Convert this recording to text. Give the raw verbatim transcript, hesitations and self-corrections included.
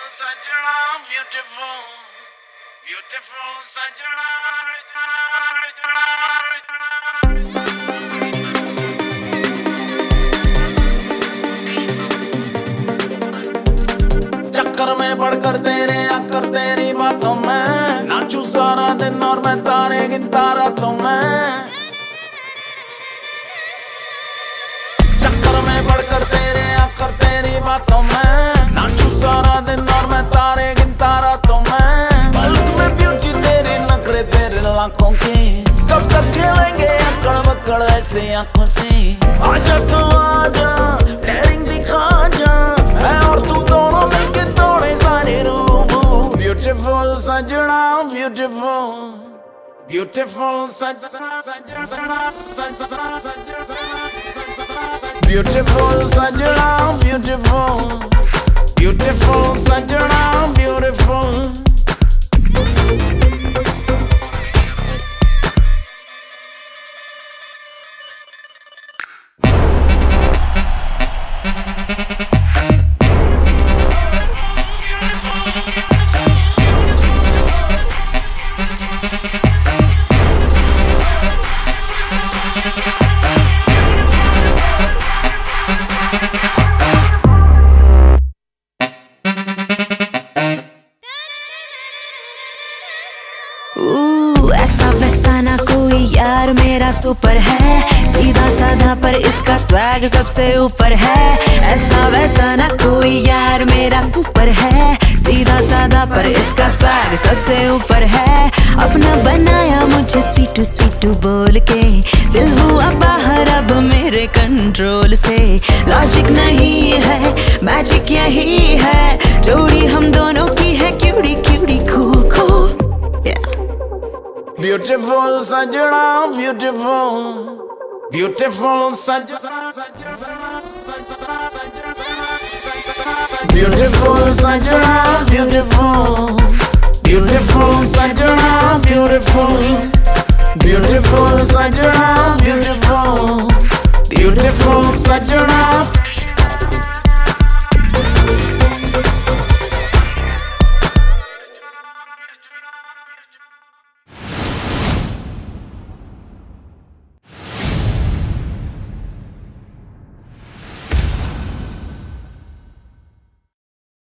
सजना beautiful, beautiful सजना चक्कर में पड़कर तेरे आकर तेरी बातों में नाचूं सारा दिन और मैं तारे गिनता रातों में चक्कर में पड़कर तेरे आकर तेरी बातों में नाचूं सारा दिन और मैं तारे गिनता रातों में पलक में ब्यूटी तेरे नखरे तेरे लाखों की कब तक खेलेंगे अकड़ बकड़ ऐसे आंखों से आजा तो आजा डेयरिंग दिखा जा है और तू दोनों मिलके तोड़े सारे रूबू ब्यूटीफुल सजना ब्यूटीफुल ब्यूटीफुल सजना सजना सजना beautiful सजना beautiful beautiful सजना beautiful ऐसा वैसा ना कोई यार मेरा सुपर है सीधा साधा पर इसका स्वैग सबसे ऊपर है ऐसा वैसा ना कोई यार मेरा सुपर है सीधा साधा पर इसका स्वैग सबसे ऊपर है अपना बनाया मुझे स्वीटू स्वीटू बोल के दिल हुआ बाहर अब मेरे कंट्रोल से लॉजिक नहीं है मैजिक यही है जोड़ी हम दोनों की है cutie cutie cool cool beautiful सजना beautiful beautiful सजना beautiful सजना beautiful beautiful सजना